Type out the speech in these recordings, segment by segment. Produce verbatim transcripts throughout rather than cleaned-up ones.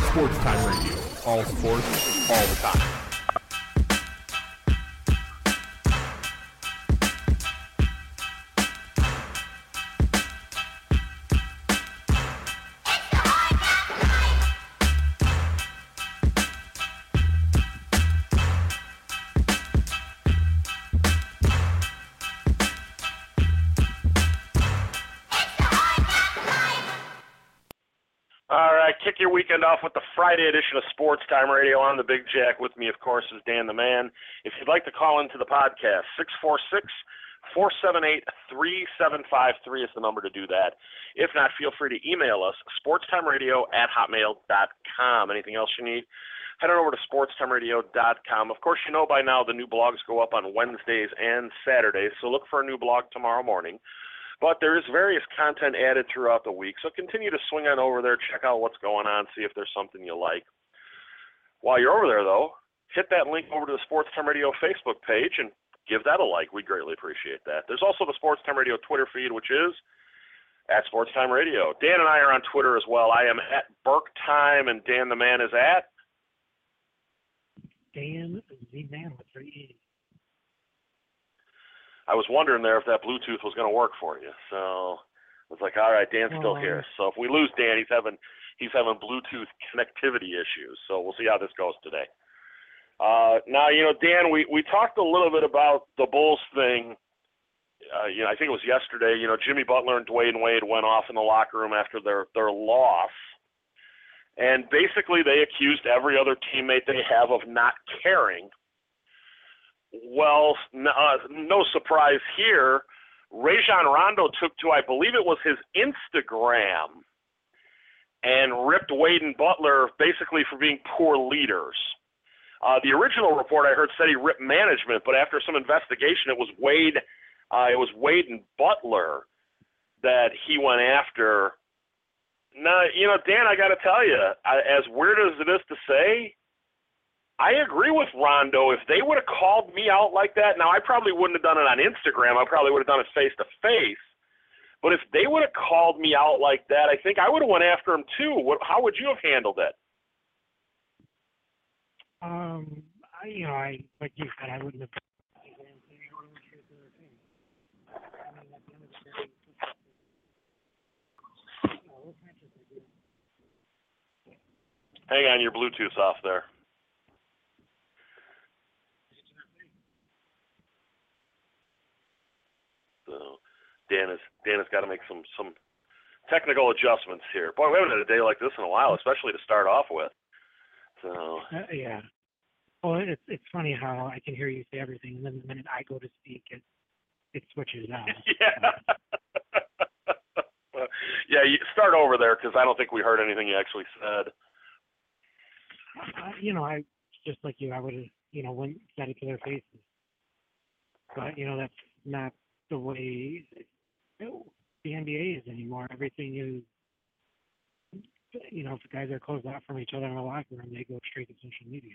Sports Time Radio. All sports, all the time. Kick your weekend off with the Friday edition of Sports Time Radio. I'm the Big Jack. With me, of course, is Dan the Man. If you'd like to call into the podcast, six four six, four seven eight, three seven five three is the number to do that. If not, feel free to email us, sportstimeradio at hotmail dot com. Anything else you need? Head on over to sportstimeradio dot com. Of course, you know by now the new blogs go up on Wednesdays and Saturdays, so look for a new blog tomorrow morning. But there is various content added throughout the week, so continue to swing on over there, check out what's going on, see if there's something you like. While you're over there, though, hit that link over to the Sports Time Radio Facebook page and give that a like. We greatly appreciate that. There's also the Sports Time Radio Twitter feed, which is at Sports Time Radio. Dan and I are on Twitter as well. I am at Burke Time, and Dan the Man is at Dan the Man with three E's. I was wondering there if that Bluetooth was going to work for you. So I was like, all right, Dan's still well, here. So if we lose Dan, he's having he's having Bluetooth connectivity issues. So we'll see how this goes today. Uh, now, you know, Dan, we, we talked a little bit about the Bulls thing. Uh, you know, I think it was yesterday. You know, Jimmy Butler and Dwayne Wade went off in the locker room after their, their loss. And basically they accused every other teammate they have of not caring. Well, uh, no surprise here. Rajon Rondo took to, I believe it was his Instagram, and ripped Wade and Butler basically for being poor leaders. Uh, the original report I heard said he ripped management, but after some investigation, it was Wade. Uh, it was Wade and Butler that he went after. Now, you know, Dan, I got to tell you, as weird as it is to say, I agree with Rondo. If they would have called me out like that, now I probably wouldn't have done it on Instagram. I probably would have done it face to face. But if they would have called me out like that, I think I would have went after him too. What, how would you have handled it? Um, I, you know, I like you said, I wouldn't have. Hang on, your Bluetooth's off there. So Dan has Dan has got to make some some technical adjustments here. Boy, we haven't had a day like this in a while, especially to start off with. So uh, yeah. Well, it's it's funny how I can hear you say everything, and then the minute I go to speak, it it switches out. Yeah. Yeah, you start over there because I don't think we heard anything you actually said. Uh, you know, I just like you, I would have, you know, went said it to their faces. But you know, that's not the way the N B A is anymore. Everything is, you know, if the guys are closed off from each other in the locker room, they go straight to social media.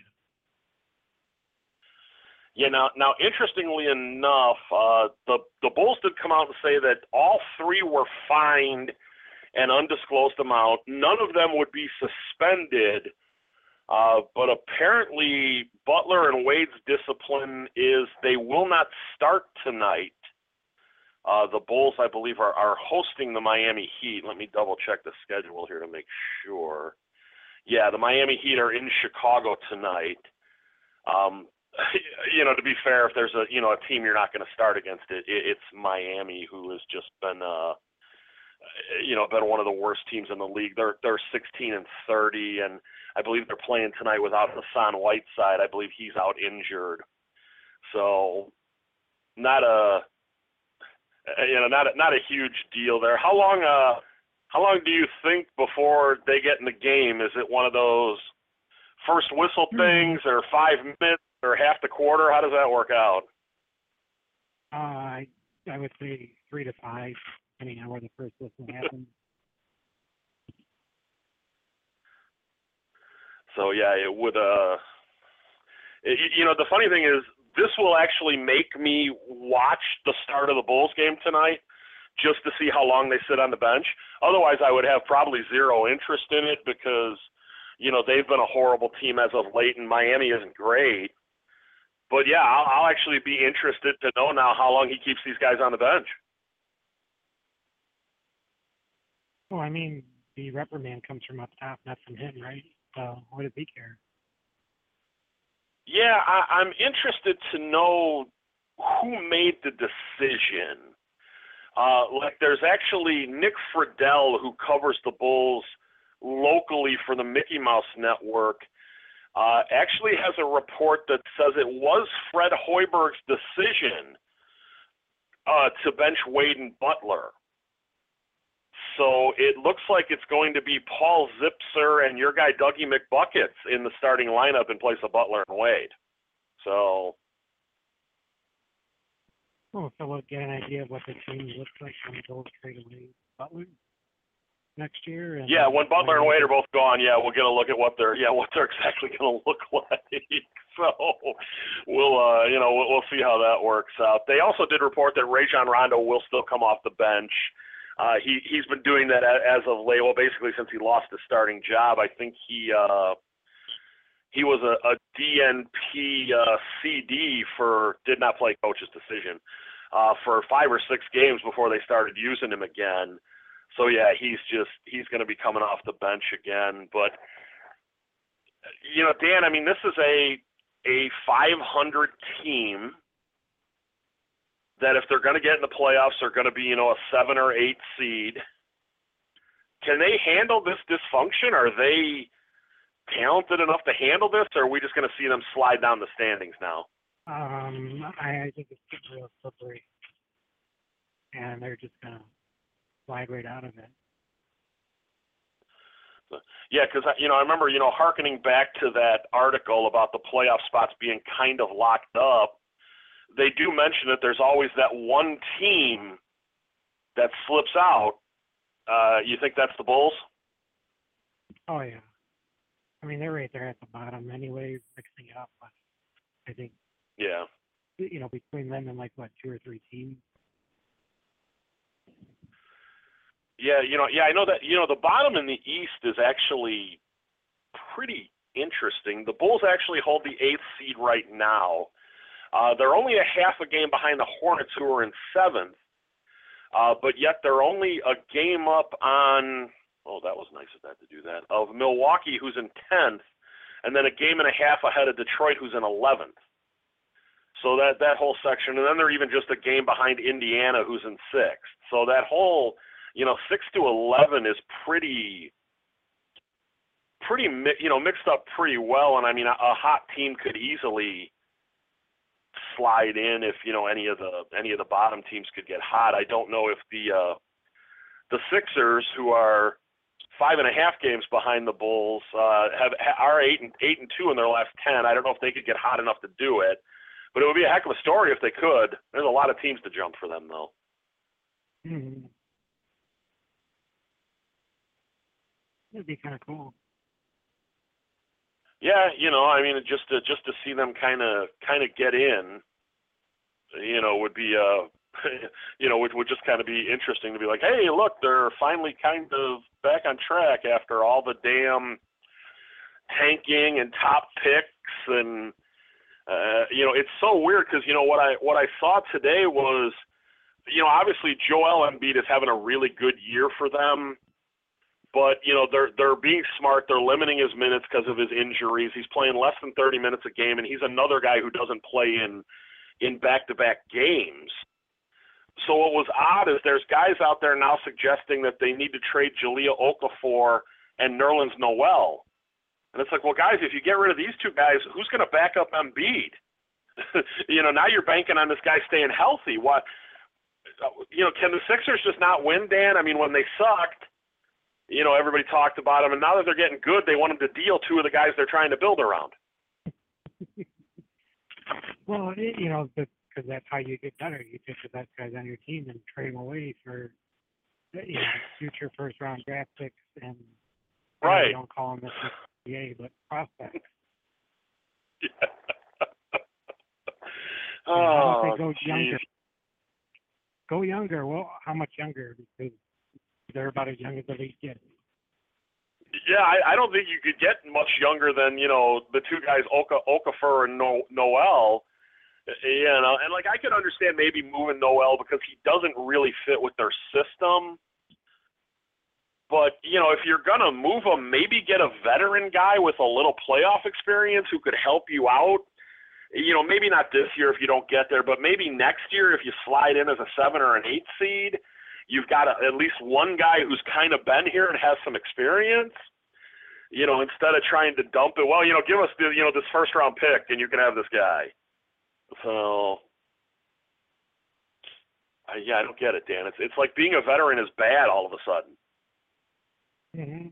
Yeah, now, now interestingly enough, uh, the, the Bulls did come out and say that all three were fined an undisclosed amount. None of them would be suspended, uh, but apparently Butler and Wade's discipline is they will not start tonight. Uh, the Bulls, I believe, are, are hosting the Miami Heat. Let me double-check the schedule here to make sure. Yeah, the Miami Heat are in Chicago tonight. Um, you know, to be fair, if there's a you know a team you're not going to start against, it, it it's Miami, who has just been uh, you know been one of the worst teams in the league. They're they're sixteen and thirty, and I believe they're playing tonight without Hassan Whiteside. I believe he's out injured, so not a you know not a, not a huge deal there. How long uh how long do you think before they get in the game? Is it one of those first whistle things, or five minutes, or half the quarter? How does that work out? Uh, I I would say three to five, depending on where the first whistle happens. So yeah, it would. Uh, it, you know, the funny thing is, this will actually make me watch the start of the Bulls game tonight, just to see how long they sit on the bench. Otherwise, I would have probably zero interest in it because, you know, they've been a horrible team as of late, and Miami isn't great. But, yeah, I'll, I'll actually be interested to know now how long he keeps these guys on the bench. Well, I mean, the reprimand comes from up top, not from him, right? So what does he care? Yeah, I, I'm interested to know who made the decision. Uh, like, there's actually Nick Friedel, who covers the Bulls locally for the Mickey Mouse Network, uh, actually has a report that says it was Fred Hoiberg's decision uh, to bench Wade and Butler. So it looks like it's going to be Paul Zipser and your guy Dougie McBuckets in the starting lineup in place of Butler and Wade. So, Oh, so we'll get an idea of what the team looks like when the Bulls trade away Butler next year. And yeah, when Butler and Wade are both gone, yeah, we'll get a look at what they're yeah what they're exactly going to look like. So we'll uh, you know we'll, we'll see how that works out. They also did report that Rajon Rondo will still come off the bench. Uh, he he's been doing that as of late. Well, basically since he lost his starting job. I think he uh, he was a, a D N P uh, C D for did not play coach's decision uh, for five or six games before they started using him again. So yeah, he's just he's going to be coming off the bench again. But you know, Dan, I mean, this is a a five hundred team that if they're going to get in the playoffs, are going to be, you know, a seven or eight seed. Can they handle this dysfunction? Are they talented enough to handle this, or are we just going to see them slide down the standings now? Um, I, I think it's getting real slippery, and they're just going to slide right out of it. Yeah, because, you know, I remember, you know, hearkening back to that article about the playoff spots being kind of locked up, they do mention that there's always that one team that slips out. Uh, you think that's the Bulls? Oh, yeah. I mean, they're right there at the bottom anyway, mixing it up. But I think, yeah, you know, between them and like, what, two or three teams? Yeah, you know, yeah, I know that, you know, the bottom in the East is actually pretty interesting. The Bulls actually hold the eighth seed right now. Uh, they're only a half a game behind the Hornets, who are in seventh, uh, but yet they're only a game up on, oh, that was nice of that to do that, of Milwaukee, who's in tenth, and then a game and a half ahead of Detroit, who's in eleventh. So that, that whole section, and then they're even just a game behind Indiana, who's in sixth. So that whole, you know, six to eleven is pretty, pretty, you know, mixed up pretty well, and I mean, a, a hot team could easily slide in if, you know, any of the any of the bottom teams could get hot. I don't know if the uh, the Sixers, who are five and a half games behind the Bulls, uh, have are eight and eight and two in their last ten. I don't know if they could get hot enough to do it, but it would be a heck of a story if they could. There's a lot of teams to jump for them, though. Mm-hmm. It'd be kind of cool. Yeah, you know, I mean, just to just to see them kind of kind of get in, you know, would be uh, you know, would would just kind of be interesting to be like, hey, look, they're finally kind of back on track after all the damn tanking and top picks, and uh, you know, it's so weird because you know what I what I saw today was, you know, obviously Joel Embiid is having a really good year for them. But, you know, they're they're being smart. They're limiting his minutes because of his injuries. He's playing less than thirty minutes a game, and he's another guy who doesn't play in in back-to-back games. So what was odd is there's guys out there now suggesting that they need to trade Jahlil Okafor and Nerlens Noel. And it's like, well, guys, if you get rid of these two guys, who's going to back up Embiid? You know, now you're banking on this guy staying healthy. What, you know, can the Sixers just not win, Dan? I mean, when they sucked, you know, everybody talked about them, and now that they're getting good, they want them to deal two of the guys they're trying to build around. Well, it, you know, because that's how you get better. You take the best guys on your team and trade them away for, you know, future first-round draft picks and, right. You know, don't call them the N B A, but prospects. Yeah. You know, how about Oh, they go geez. younger? Go younger. Well, how much younger? Because they're about as young as the league gets. Yeah, I, I don't think you could get much younger than, you know, the two guys, Oka, Okafor and no, Noel. You know, and, like, I could understand maybe moving Noel because he doesn't really fit with their system. But, you know, if you're going to move him, maybe get a veteran guy with a little playoff experience who could help you out. You know, maybe not this year if you don't get there, but maybe next year if you slide in as a seven or an eight seed, you've got a, at least one guy who's kind of been here and has some experience. You know, instead of trying to dump it, well, you know, give us the, you know, this first round pick and you can have this guy. So, uh, yeah, I don't get it, Dan. It's it's like being a veteran is bad all of a sudden. Mm-hmm.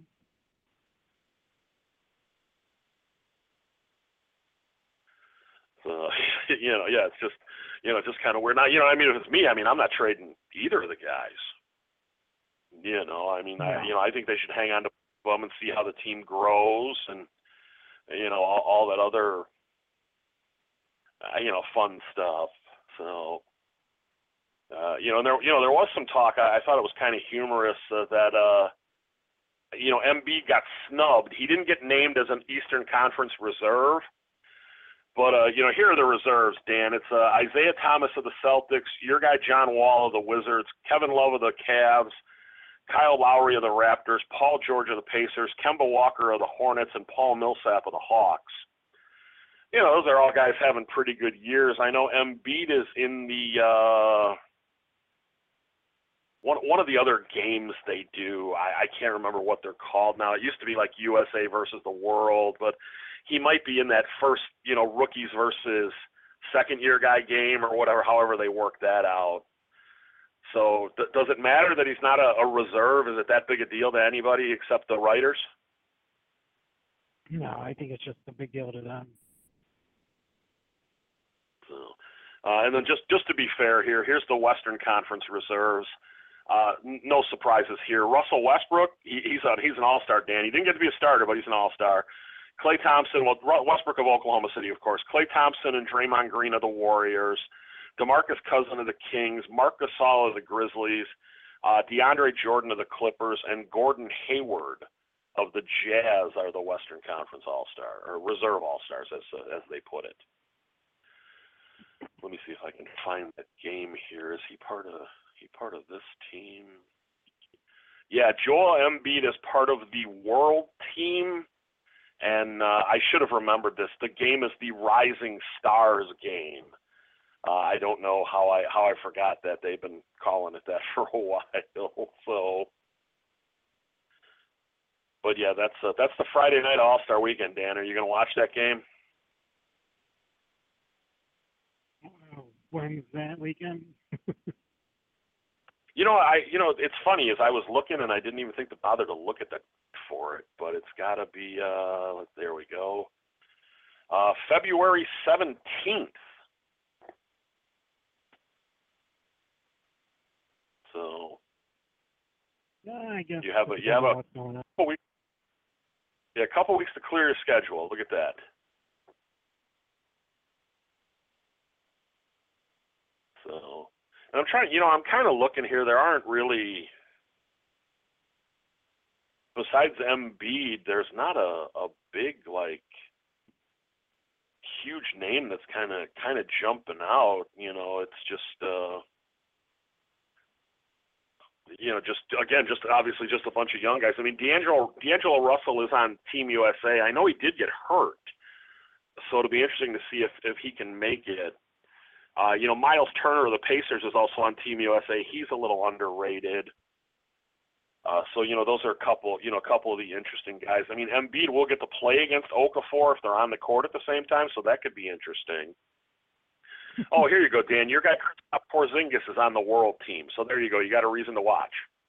So, you know, yeah, it's just, you know, just kind of weird. Now, you know, I mean, if it's me, I mean, I'm not trading either of the guys. You know, I mean, Yeah. I, you know, I think they should hang on to them and see how the team grows and, you know, all, all that other, uh, you know, fun stuff. So, uh, you know, and there, you know, there was some talk. I, I thought it was kind of humorous uh, that, uh, you know, Embiid got snubbed. He didn't get named as an Eastern Conference reserve. But, uh, you know, here are the reserves, Dan. It's uh, Isaiah Thomas of the Celtics, your guy John Wall of the Wizards, Kevin Love of the Cavs, Kyle Lowry of the Raptors, Paul George of the Pacers, Kemba Walker of the Hornets, and Paul Millsap of the Hawks. You know, those are all guys having pretty good years. I know Embiid is in the uh, one one of the other games they do. I, I can't remember what they're called now. It used to be like U S A versus the world, but he might be in that first, you know, rookies versus second-year guy game or whatever, however they work that out. So th- does it matter that he's not a, a reserve? Is it that big a deal to anybody except the writers? No, I think it's just a big deal to them. So, uh, and then just, just to be fair here, here's the Western Conference reserves. Uh, n- no surprises here. Russell Westbrook, he, he's a, he's an all-star, Dan. He didn't get to be a starter, but he's an all-star. Klay Thompson, well, Westbrook of Oklahoma City, of course. Klay Thompson and Draymond Green of the Warriors. DeMarcus Cousins of the Kings. Marc Gasol of the Grizzlies. Uh, DeAndre Jordan of the Clippers. And Gordon Hayward of the Jazz are the Western Conference All-Star, or Reserve All-Stars, as uh, as they put it. Let me see if I can find that game here. Is he part of he part of this team? Yeah, Joel Embiid is part of the World Team. And uh, I should have remembered this. The game is the Rising Stars game. Uh, I don't know how I how I forgot that. They've been calling it that for a while. So, but yeah, that's uh, that's the Friday night All Star Weekend. Dan, are you going to watch that game? When's that weekend? You know, I you know it's funny is I was looking and I didn't even think to bother to look at that for it, but it's got to be. Uh, there we go. Uh, February seventeenth. So. Yeah, I guess. You have a you have a couple weeks, yeah, a couple weeks to clear your schedule. Look at that. So, and I'm trying. You know, I'm kind of looking here. There aren't really. Besides Embiid, there's not a, a big, like, huge name that's kind of kind of jumping out. You know, it's just, uh, you know, just, again, just obviously just a bunch of young guys. I mean, D'Angelo, D'Angelo Russell is on Team U S A. I know he did get hurt, so it'll be interesting to see if, if he can make it. Uh, you know, Miles Turner of the Pacers is also on Team U S A. He's a little underrated. Uh, so, you know, those are a couple, you know, a couple of the interesting guys. I mean, Embiid will get to play against Okafor if they're on the court at the same time, so that could be interesting. Oh, here you go, Dan. Your guy, Kristaps Porzingis, is on the World Team. So there you go. You got a reason to watch.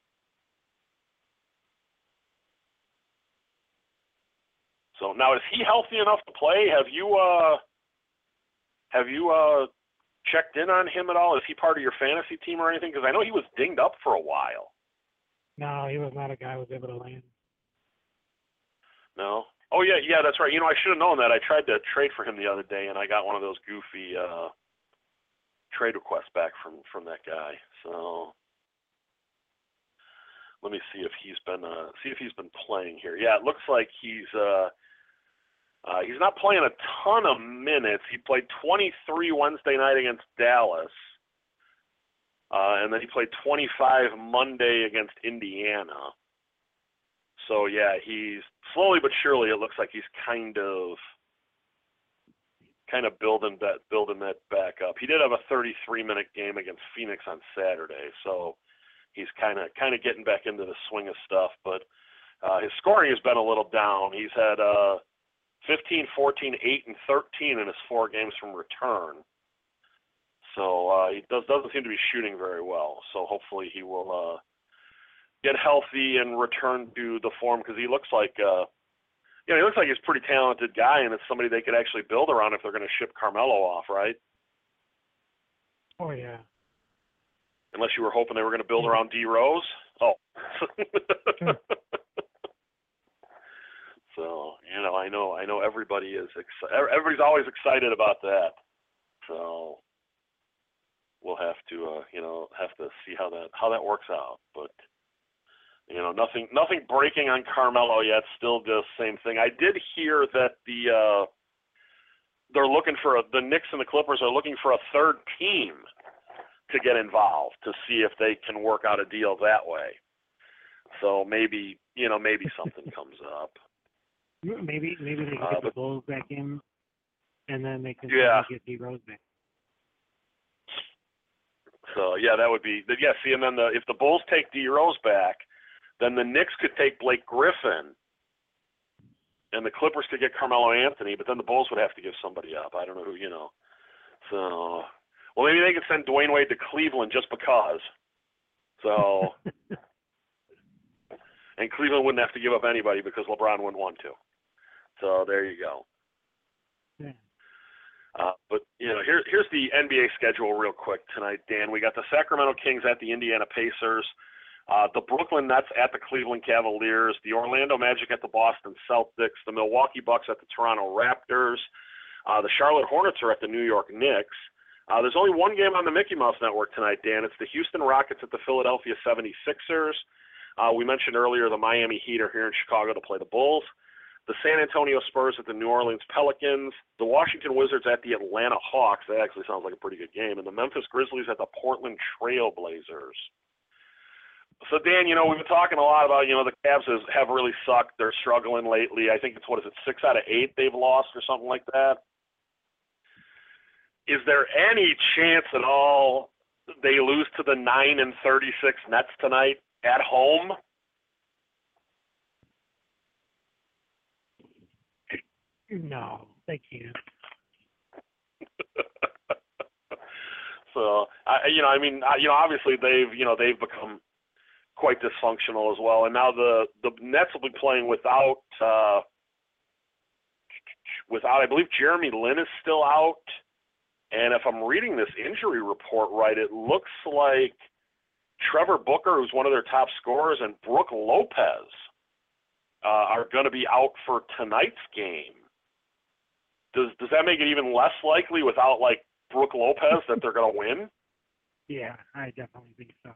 So now, is he healthy enough to play? Have you, uh, have you uh, checked in on him at all? Is he part of your fantasy team or anything? Because I know he was dinged up for a while. No, he was not a guy who was able to land. No? Oh, yeah, yeah, that's right. You know, I should have known that. I tried to trade for him the other day, and I got one of those goofy uh, trade requests back from, from that guy. So let me see if he's been uh, see if he's been playing here. Yeah, it looks like he's uh, uh, he's not playing a ton of minutes. He played twenty-three Wednesday night against Dallas, uh, and then he played twenty-five Monday against Indiana. So yeah, he's slowly but surely. It looks like he's kind of kind of building that building that back up. He did have a thirty-three minute game against Phoenix on Saturday, so he's kind of kind of getting back into the swing of stuff. But uh, his scoring has been a little down. He's had uh, fifteen, fourteen, eight, and thirteen in his four games from return. So uh, he does doesn't seem to be shooting very well. So hopefully he will uh, get healthy and return to the form, because he looks like. Uh, You know, he looks like he's a pretty talented guy, and it's somebody they could actually build around if they're going to ship Carmelo off, right? Oh, yeah. Unless you were hoping they were going to build around D Rose. Oh. So, you know, I know I know everybody is excited. Everybody's always excited about that. So we'll have to, uh, you know, have to see how that how that works out. But you know, nothing nothing breaking on Carmelo yet. Still just same thing. I did hear that the uh, they're looking for a, the Knicks and the Clippers are looking for a third team to get involved to see if they can work out a deal that way. So maybe you know maybe something comes up. Maybe maybe they can Uh, get but, the Bulls back in, and then they can yeah. get D Rose back. So yeah, that would be yeah. See, and then the, if the Bulls take D Rose back, then the Knicks could take Blake Griffin, and the Clippers could get Carmelo Anthony, but then the Bulls would have to give somebody up. I don't know who, you know. So, well, maybe they could send Dwayne Wade to Cleveland just because. So, and Cleveland wouldn't have to give up anybody because LeBron wouldn't want to. So there you go. Yeah. Uh, but, you know, here, here's the N B A schedule real quick tonight, Dan. We got the Sacramento Kings at the Indiana Pacers. Uh, the Brooklyn Nets at the Cleveland Cavaliers, the Orlando Magic at the Boston Celtics, the Milwaukee Bucks at the Toronto Raptors, uh, the Charlotte Hornets are at the New York Knicks. Uh, there's only one game on the Mickey Mouse Network tonight, Dan. It's the Houston Rockets at the Philadelphia seventy-sixers. Uh, we mentioned earlier the Miami Heat are here in Chicago to play the Bulls. The San Antonio Spurs at the New Orleans Pelicans, the Washington Wizards at the Atlanta Hawks. That actually sounds like a pretty good game. And the Memphis Grizzlies at the Portland Trail Blazers. So, Dan, you know, we've been talking a lot about, you know, the Cavs has, have really sucked. They're struggling lately. I think it's, what is it, six out of eight they've lost or something like that. Is there any chance at all they lose to the nine and thirty-six Nets tonight at home? No, they can't. So, I, you know, I mean, I, you know, obviously they've, you know, they've become quite dysfunctional as well. And now the, the Nets will be playing without, uh, without, I believe Jeremy Lin is still out. And if I'm reading this injury report right, it looks like Trevor Booker, who's one of their top scorers, and Brook Lopez uh, are going to be out for tonight's game. Does does that make it even less likely without, like, Brook Lopez that they're going to win? Yeah, I definitely think so.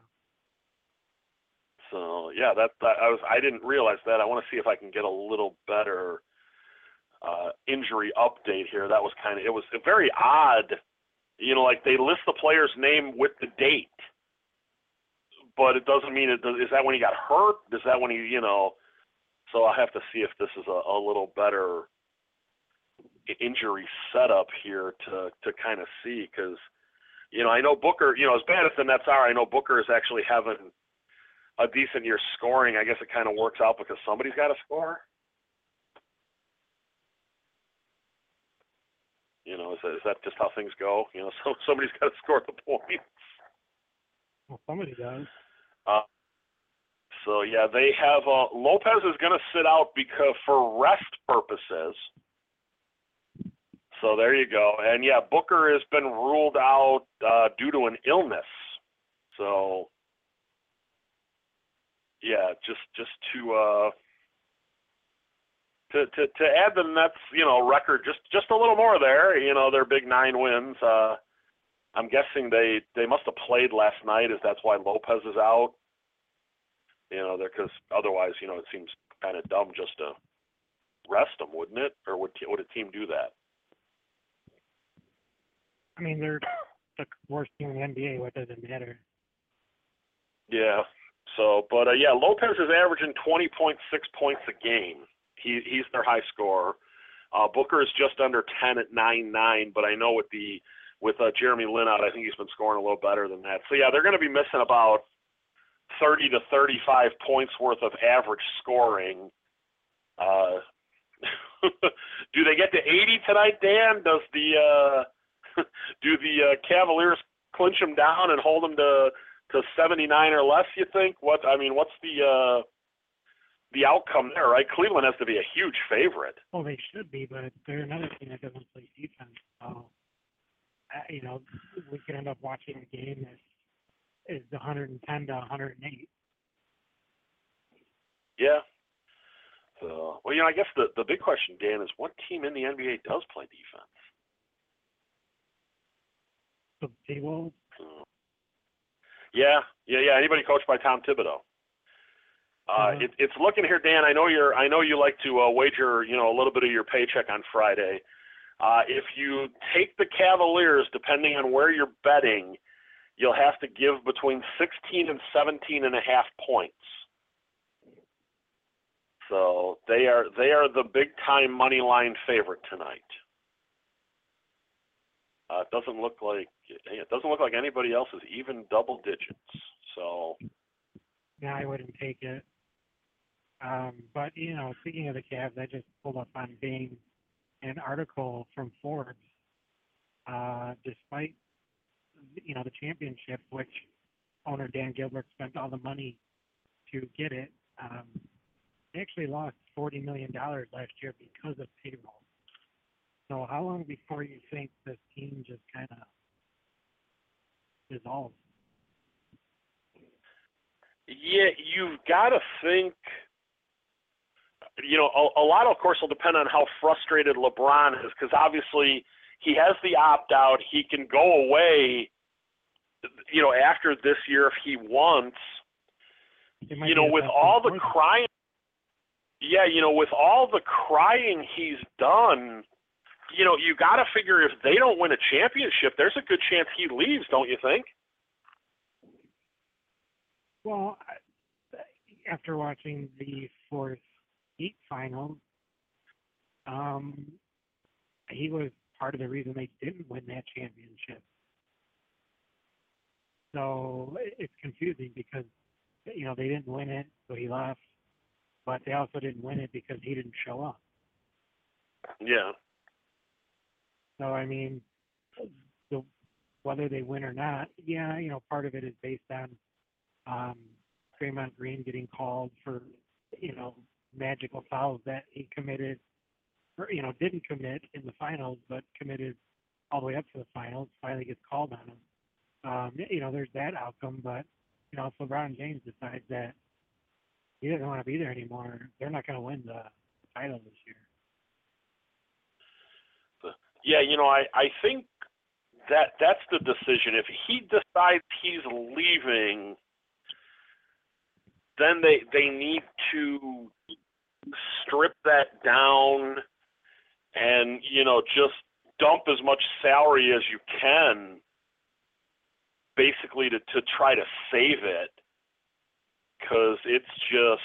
So yeah, that, that I was I didn't realize that. I want to see if I can get a little better uh, injury update here. That was kind of it was very odd, you know, like they list the player's name with the date, but it doesn't mean it. Is that when he got hurt? Is that when he, you know? So I have to see if this is a, a little better injury setup here to to kind of see, because you know I know Booker. You know, as bad as the Nets are, I know Booker is actually having a decent year scoring. I guess it kind of works out because somebody's got to score. You know, is that, is that just how things go? You know, so somebody's got to score the points. Well, somebody does. Uh, so yeah, they have uh, Lopez is going to sit out because for rest purposes. So there you go. And yeah, Booker has been ruled out uh, due to an illness. So. Yeah, just just to uh, to to to add the Nets, you know, record just just a little more there. You know, their big nine wins. Uh, I'm guessing they they must have played last night, as that's why Lopez is out. You know, because otherwise, you know, it seems kind of dumb just to rest them, wouldn't it? Or would would a team do that? I mean, they're the worst team in the N B A. What does it matter? Yeah. So, but uh, yeah, Lopez is averaging twenty point six points a game. He he's their high scorer. Uh, Booker is just under ten at nine nine, but I know with the with uh, Jeremy Lin out, I think he's been scoring a little better than that. So yeah, they're going to be missing about thirty to thirty-five points worth of average scoring. Uh, do they get to eighty tonight, Dan? Does the uh, do the uh, Cavaliers clinch them down and hold them to to seventy-nine or less? You think? What I mean, what's the uh, the outcome there? Right, Cleveland has to be a huge favorite. Well, they should be, but they're another team that doesn't play defense. So, uh, you know, we could end up watching a game that is one hundred ten to one hundred eight. Yeah. So, well, you know, I guess the, the big question, Dan, is what team in the N B A does play defense? The T-Wolves? Hmm. Yeah, yeah, yeah. Anybody coached by Tom Thibodeau? Uh, Uh-huh. it, it's looking here, Dan. I know you're. I know you like to uh, wager, you know, a little bit of your paycheck on Friday. Uh, if you take the Cavaliers, depending on where you're betting, you'll have to give between sixteen and seventeen and a half points. So they are they are the big time money line favorite tonight. Uh, it doesn't look like it doesn't look like anybody else is even double digits. So Yeah, I wouldn't take it. Um, but, you know, speaking of the Cavs, I just pulled up on Bing an article from Forbes. Uh, despite, you know, the championship, which owner Dan Gilbert spent all the money to get it, um, they actually lost forty million dollars last year because of payroll. So how long before you think this team just kind of dissolves? yeah, you've got to think. You know, a, a lot, of course, will depend on how frustrated LeBron is, because obviously he has the opt-out. He can go away, you know, after this year if he wants. You know, with all the crying, yeah, you know, with all the crying he's done, you know, you got to figure if they don't win a championship, there's a good chance he leaves, don't you think? Well, I- after watching the fourth Heat finals, um, he was part of the reason they didn't win that championship. So it's confusing because, you know, they didn't win it, so he left, but they also didn't win it because he didn't show up. Yeah. So, I mean, the, whether they win or not, yeah, you know, part of it is based on um, Draymond Green getting called for, you know, magical fouls that he committed, or, you know, didn't commit in the finals, but committed all the way up to the finals, finally gets called on him. Um, you know, there's that outcome, but, you know, if LeBron James decides that he doesn't want to be there anymore, they're not going to win the title this year. Yeah, you know, I, I think that that's the decision. If he decides he's leaving, then they they need to strip that down and, you know, just dump as much salary as you can basically to, to try to save it, because it's just,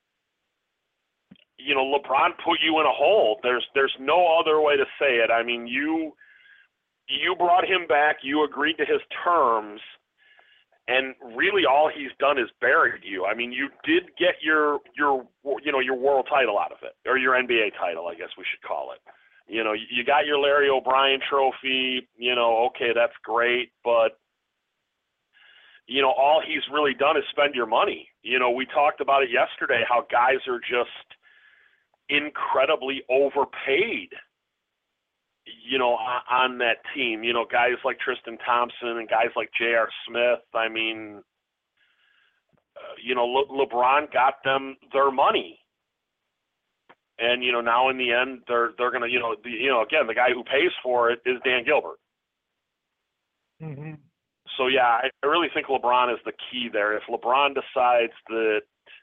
you know, LeBron put you in a hole. There's there's no other way to say it. I mean, you you brought him back, you agreed to his terms, and really all he's done is buried you. I mean, you did get your your you know your world title out of it, or your N B A title, I guess we should call it. You know, you got your Larry O'Brien trophy. You know, okay, that's great, but you know, all he's really done is spend your money. You know, we talked about it yesterday, how guys are just incredibly overpaid, you know, on, on that team. You know, guys like Tristan Thompson and guys like J R. Smith. I mean, uh, you know, Le- LeBron got them their money. And, you know, now in the end, they're they're going to, you know, the, you know, again, the guy who pays for it is Dan Gilbert. Mm-hmm. So, yeah, I, I really think LeBron is the key there. If LeBron decides that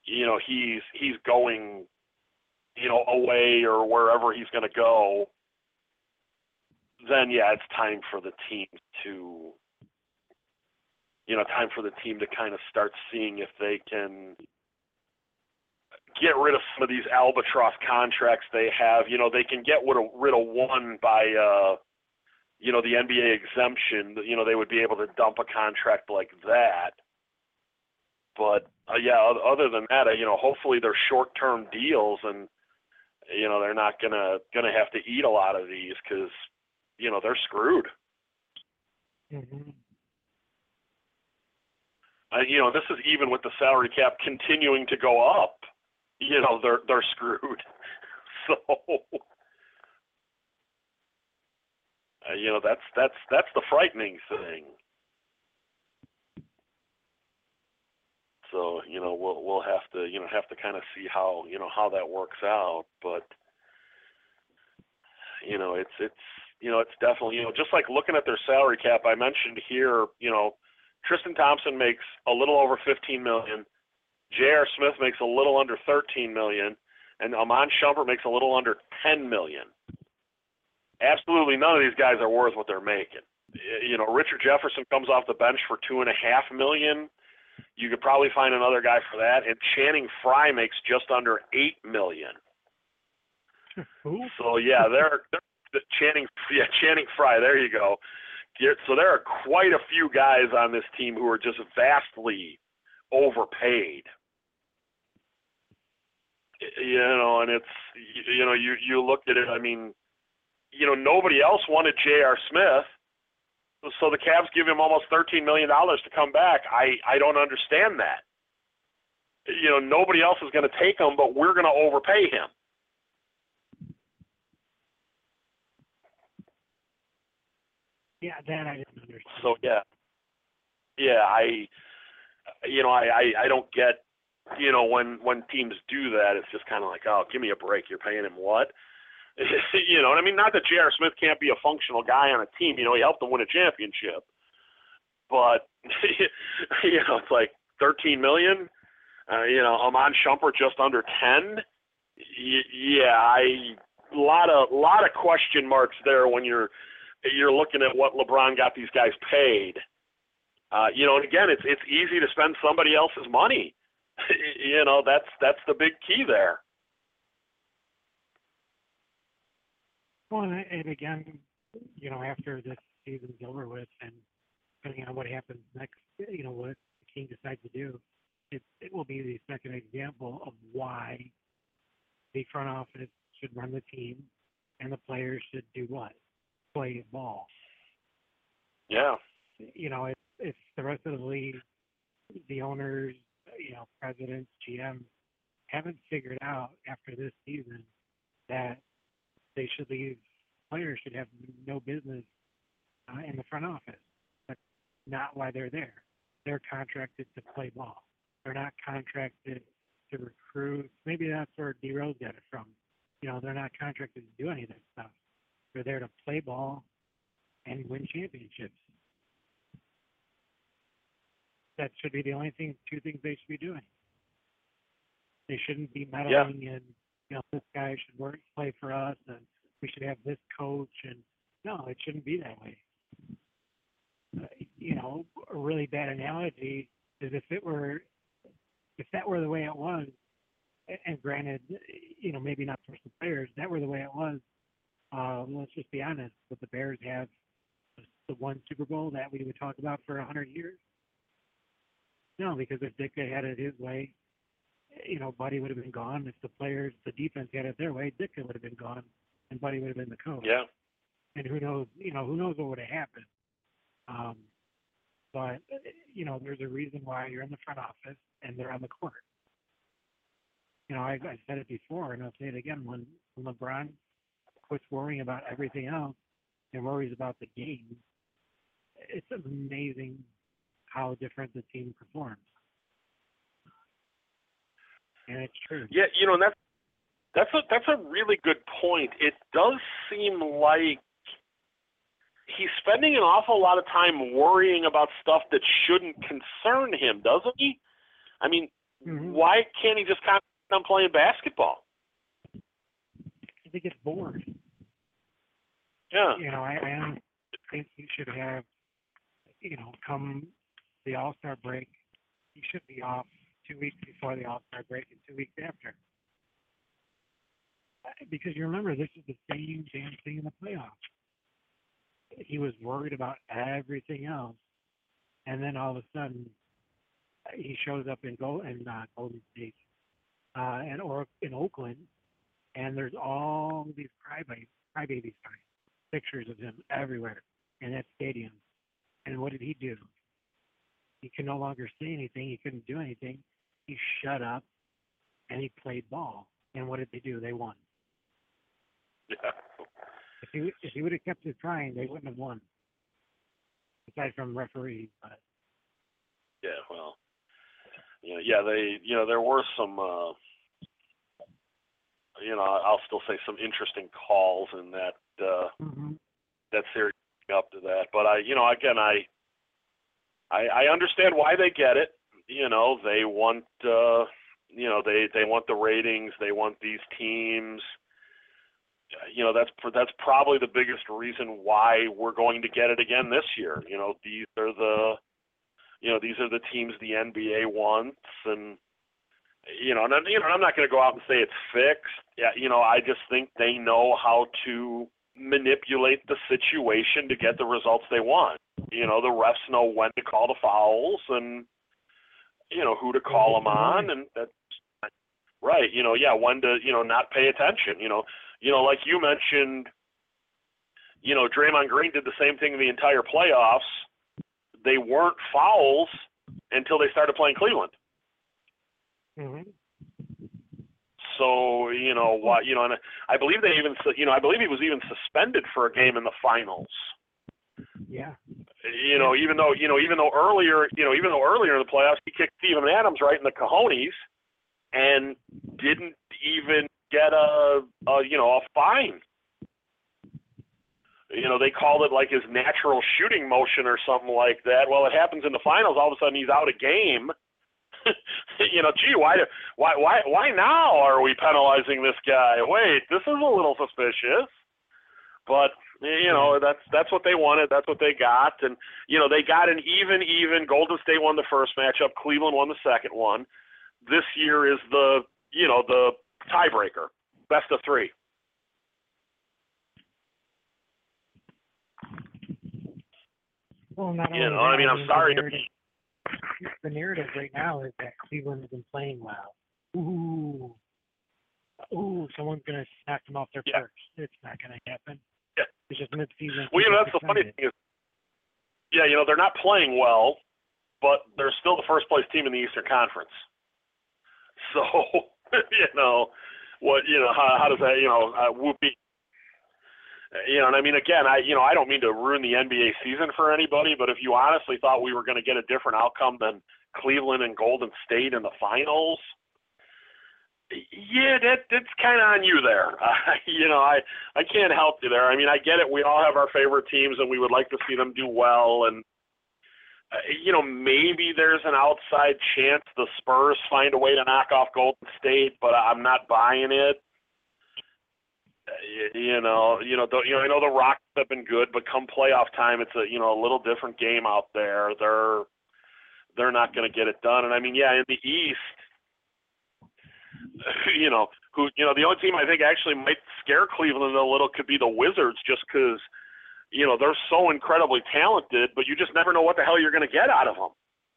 you know, he's he's going, you know, away or wherever he's going to go, then yeah, it's time for the team to, you know, time for the team to kind of start seeing if they can get rid of some of these albatross contracts they have. You know, they can get rid of, rid of one by, uh, you know, the N B A exemption. You know, they would be able to dump a contract like that. But uh, yeah, other than that, uh, you know, hopefully they're short-term deals, and you know they're not gonna gonna have to eat a lot of these because you know they're screwed. Mm-hmm. Uh, you know, this is even with the salary cap continuing to go up. You know, they're they're screwed. So, uh, you know, that's that's that's the frightening thing. So, you know, we'll we'll have to you know have to kind of see how you know how that works out. But you know, it's it's you know it's definitely you know just like looking at their salary cap. I mentioned here, you know, Tristan Thompson makes a little over fifteen million dollars. J R. Smith makes a little under thirteen million dollars, and Iman Shumpert makes a little under ten million dollars. Absolutely none of these guys are worth what they're making. You know, Richard Jefferson comes off the bench for two and a half million. You could probably find another guy for that, and Channing Frye makes just under eight million. So yeah, they're, they're Channing, yeah, Channing Frye. There you go. So there are quite a few guys on this team who are just vastly overpaid. You know, and it's, you know, you, you look at it, I mean, you know, nobody else wanted J R. Smith, so the Cavs give him almost thirteen million dollars to come back. I, I don't understand that. You know, nobody else is going to take him, but we're going to overpay him. Yeah, that I didn't understand. So, yeah. Yeah, I, you know, I, I, I don't get, you know, when, when teams do that, it's just kind of like, oh, give me a break. You're paying him what? You know, and I mean, not that J R. Smith can't be a functional guy on a team. You know, he helped them win a championship. But, you know, it's like thirteen million dollars. Uh, you know, Iman Shumpert just under ten. Y- yeah, I a lot of lot of question marks there when you're you're looking at what LeBron got these guys paid. Uh, you know, and again, it's it's easy to spend somebody else's money. You know, that's that's the big key there. Well, and, and again, you know, after this season's over with, and depending on what happens next, you know, what the team decides to do, it it will be the second example of why the front office should run the team, and the players should do what? Play ball. Yeah. You know, if if the rest of the league, the owners, you know, presidents, G Ms haven't figured out after this season that they should leave, players should have no business uh, in the front office. That's not why they're there. They're contracted to play ball. They're not contracted to recruit. Maybe that's where D Rose got it from. You know, they're not contracted to do any of that stuff. They're there to play ball and win championships. That should be the only thing, two things they should be doing. They shouldn't be meddling yeah. in, you know, this guy should work, play for us, and we should have this coach. And no, it shouldn't be that way. Uh, you know, a really bad analogy is if it were, if that were the way it was, and granted, you know, maybe not for some players, that were the way it was. Uh, let's just be honest. Would the Bears have the one Super Bowl that we would talk about for a hundred years? No, because if Dick had it his way, you know, Buddy would have been gone. If the players, the defense had it their way, Dick would have been gone, and Buddy would have been the coach. Yeah. And who knows, you know, who knows what would have happened. Um, but, you know, there's a reason why you're in the front office and they're on the court. You know, I, I said it before, and I'll say it again. When, when LeBron quits worrying about everything else and worries about the game, it's amazing how different the team performs. And it's true. Yeah, you know, and that's that's a that's a really good point. It does seem like he's spending an awful lot of time worrying about stuff that shouldn't concern him, doesn't he? I mean, Mhm. why can't he just concentrate on playing basketball? I think it's bored. Yeah. You know, I, I think you should have, you know, come the All-Star break, you should be off two weeks before the All-Star break and two weeks after. Because you remember, this is the same damn thing in the playoffs. He was worried about everything else, and then all of a sudden, he shows up in, Go- in uh, Golden State uh, and or in Oakland, and there's all these crybabies, crybaby signs, pictures of him everywhere in that stadium. And what did he do? He could no longer say anything. He couldn't do anything. He shut up, and he played ball. And what did they do? They won. Yeah. If he if he would have kept his trying, they wouldn't have won. Aside from referees, but Yeah. Well. Yeah. Yeah. They. You know, there were some. Uh, you know, I'll still say some interesting calls in that uh, mm-hmm. that series up to that. But I, you know, again, I, I, I understand why they get it. You know, they want, uh, you know, they, they want the ratings. They want these teams. You know, that's that's probably the biggest reason why we're going to get it again this year. You know, these are the, you know, these are the teams the N B A wants, and you know, and I'm, you know, I'm not going to go out and say it's fixed. Yeah, you know, I just think they know how to manipulate the situation to get the results they want. You know, the refs know when to call the fouls and, you know, who to call them on, and that's right. You know, yeah, when to, you know, not pay attention. You know, you know, like you mentioned, you know, Draymond Green did the same thing in the entire playoffs. They weren't fouls until they started playing Cleveland. Mm-hmm. So, you know, what, you know, and I believe they even, you know, I believe he was even suspended for a game in the finals. Yeah. You know, even though, you know, even though earlier, you know, even though earlier in the playoffs he kicked Steven Adams right in the cojones and didn't even get a, a you know, a fine. You know, they called it like his natural shooting motion or something like that. Well, it happens in the finals. All of a sudden he's out of game. You know, gee, why, why, why, why now are we penalizing this guy? Wait, this is a little suspicious. But you know, that's that's what they wanted. That's what they got, and you know, they got an even, even. Golden State won the first matchup. Cleveland won the second one. This year is the, you know, the tiebreaker, best of three. Well, not You only know, that, I mean, I'm the sorry to narrative, the narrative right now is that Cleveland isn't playing well. Ooh, ooh, someone's gonna knock them off their Yeah. perch. It's not gonna happen. Yeah. It's just mid-season. Well, you know, that's the funny suspended. thing is, yeah, you know, they're not playing well, but they're still the first place team in the Eastern Conference. So, you know, what, you know, how, how does that, you know, uh, whoopee, you know, and I mean, again, I, you know, I don't mean to ruin the N B A season for anybody, but if you honestly thought we were going to get a different outcome than Cleveland and Golden State in the finals, yeah, that that's kind of on you there. Uh, you know, I, I can't help you there. I mean, I get it. We all have our favorite teams, and we would like to see them do well. And, uh, you know, maybe there's an outside chance the Spurs find a way to knock off Golden State, but I'm not buying it. Uh, you, you know, you know, the, you know, I know the Rockets have been good, but come playoff time, it's a, you know, a little different game out there. They're they're not going to get it done. And I mean, yeah, in the East, you know, who, you know, the only team I think actually might scare Cleveland a little could be the Wizards, just because, you know, they're so incredibly talented, but you just never know what the hell you're going to get out of them.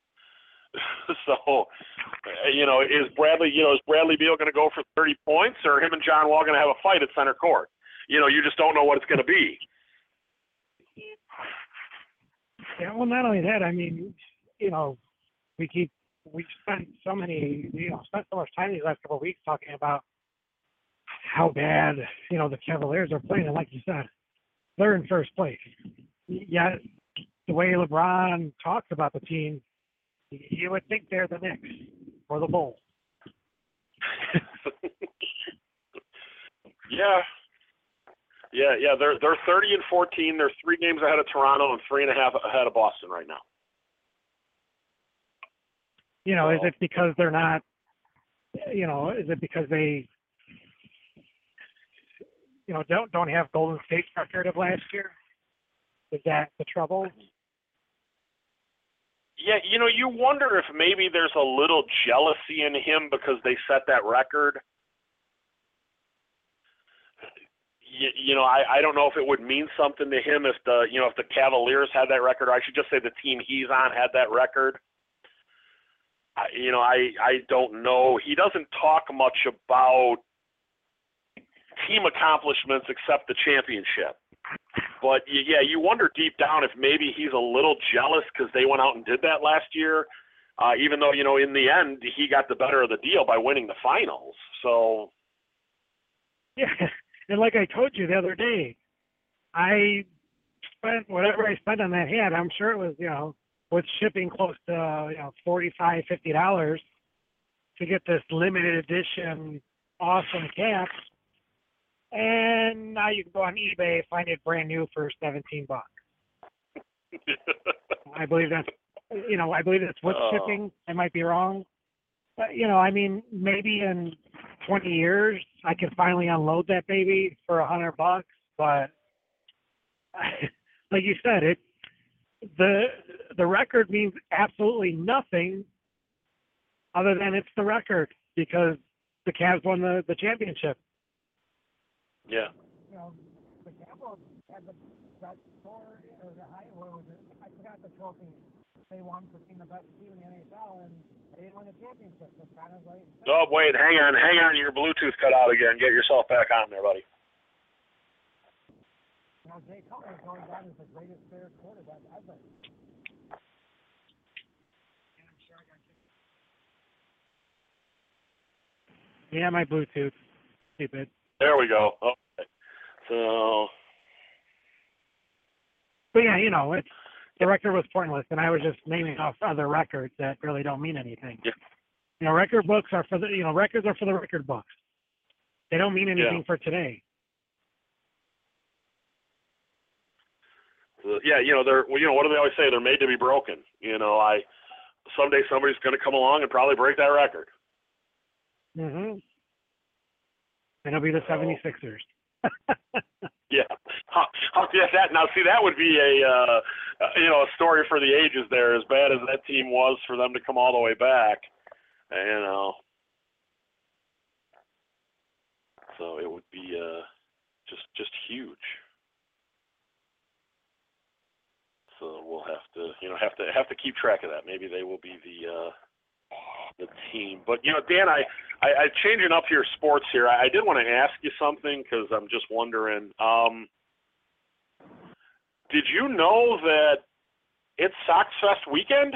So, you know, is Bradley, you know, is Bradley Beal going to go for thirty points, or him and John Wall going to have a fight at center court? You know, you just don't know what it's going to be. Yeah, well, not only that, I mean, you know, we keep, we spent so many, you know, spent so much time these last couple of weeks talking about how bad, you know, the Cavaliers are playing. And like you said, they're in first place. Yet, the way LeBron talks about the team, you would think they're the Knicks or the Bulls. Yeah. Yeah, yeah, they're they're thirty and fourteen. They're three games ahead of Toronto and three and a half ahead of Boston right now. You know, is it because they're not you know, is it because they, you know, don't don't have Golden State's record of last year? Is that the trouble? Yeah, you know, you wonder if maybe there's a little jealousy in him because they set that record. You, you know, I, I don't know if it would mean something to him if the, you know, if the Cavaliers had that record, or I should just say the team he's on had that record. I, you know, I, I don't know. He doesn't talk much about team accomplishments except the championship. But, yeah, you wonder deep down if maybe he's a little jealous because they went out and did that last year, uh, even though, you know, in the end, he got the better of the deal by winning the finals. So, yeah. And like I told you the other day, I spent whatever I spent on that hat. I'm sure it was, you know, with shipping close to, you know, forty-five dollars, fifty dollars to get this limited edition awesome cap. And now you can go on eBay, find it brand new for seventeen bucks. I believe that's, you know, I believe that's with oh. shipping. I might be wrong. But, you know, I mean, maybe in twenty years, I can finally unload that baby for a hundred bucks. But like you said, it, the, the record means absolutely nothing other than it's the record because the Cavs won the, the championship. Yeah. You know, the Cavs had the best score, or the high, what was it? I forgot the trophy. They won for being the best team in the N H L, and they didn't win the championship. So it's kind of like. Oh, wait, hang on, hang on. Your Bluetooth cut out again. Get yourself back on there, buddy. You know, Jay Cutler is going down as the greatest fair quarterback ever. Yeah, my Bluetooth. Stupid. There we go. Okay. So. But yeah, you know, it's the record was pointless, and I was just naming off other records that really don't mean anything. Yeah. You know, record books are for the, you know, records are for the record books. They don't mean anything Yeah. for today. Uh, yeah, you know, they're, well, you know, what do they always say? They're made to be broken. You know, I someday somebody's going to come along and probably break that record. Mm-hmm. And it'll be the seventy-sixers. Yeah. How, how, yeah, that, now, see, that would be a, uh, you know, a story for the ages there, as bad as that team was for them to come all the way back, you know. So it would be uh, just just huge. So we'll have to, you know, have to have to keep track of that. Maybe they will be the uh, the team. But, you know, Dan, I, I, I changing up your sports here. I, I did want to ask you something because I'm just wondering. Um, did you know that it's Sox Fest weekend?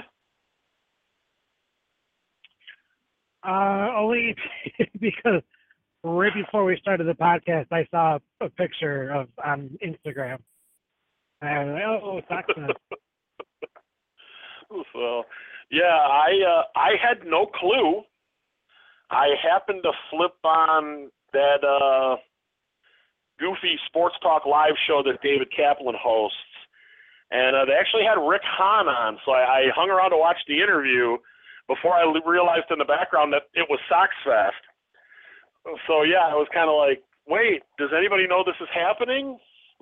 Uh, only because right before we started the podcast, I saw a picture of on Instagram. And I was like, oh, Sox Fest. So, yeah, I uh, I had no clue. I happened to flip on that uh, goofy Sports Talk live show that David Kaplan hosts, and uh, they actually had Rick Hahn on, so I, I hung around to watch the interview before I realized in the background that it was Sox Fest. So, yeah, I was kind of like, wait, does anybody know this is happening?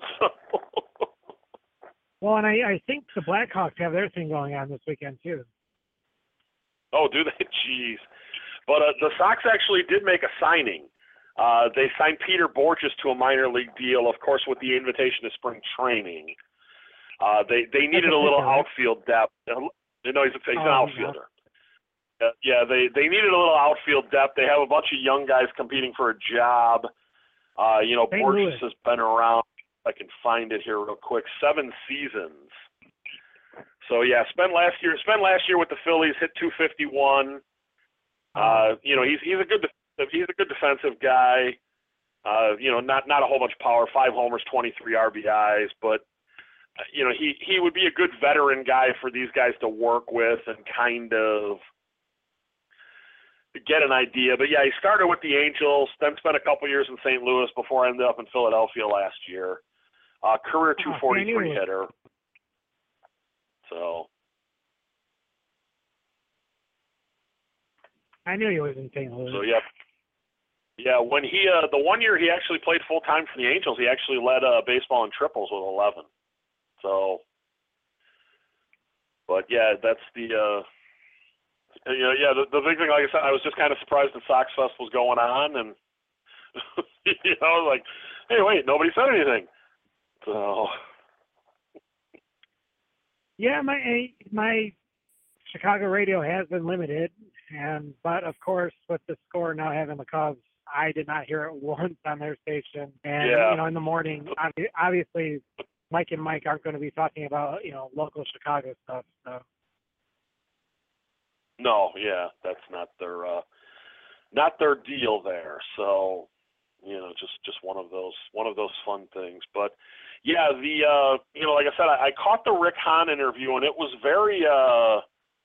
Well, and I, I think the Blackhawks have their thing going on this weekend, too. Oh, do they? Jeez. But uh, the Sox actually did make a signing. Uh, they signed Peter Borges to a minor league deal, of course, with the invitation to spring training. Uh, they they needed a little outfield depth. You know, he's, a, he's an oh, outfielder. Uh, yeah, they, they needed a little outfield depth. They have a bunch of young guys competing for a job. Uh, you know, Saint Borges Louis. has been around. I can find it here real quick. Seven seasons. So yeah, spent last year. Spent last year with the Phillies. Hit two fifty-one. Uh, you know, he's he's a good he's a good defensive guy. Uh, you know, not not a whole bunch of power. Five homers, twenty-three R B Is, but uh, you know, he he would be a good veteran guy for these guys to work with and kind of get an idea. But yeah, he started with the Angels, then spent a couple years in Saint Louis before I ended up in Philadelphia last year. Uh, career two forty-three oh, hitter. So. I knew he was in Saint Louis. So yeah, yeah. When he uh, the one year he actually played full time for the Angels, he actually led uh, baseball in triples with eleven. So, but yeah, that's the uh, you know, yeah. The, the big thing, like I said, I was just kind of surprised that Sox Fest was going on, and you know, like, hey, wait, nobody said anything. So. Yeah, my my Chicago radio has been limited, and but of course with the score now having the Cubs, I did not hear it once on their station. And Yeah. you know, in the morning, obviously, Mike and Mike aren't going to be talking about you know local Chicago stuff. So. No, yeah, that's not their uh, not their deal there. So, you know, just just one of those one of those fun things. But yeah, the uh, you know, like I said, I, I caught the Rick Hahn interview, and it was very uh,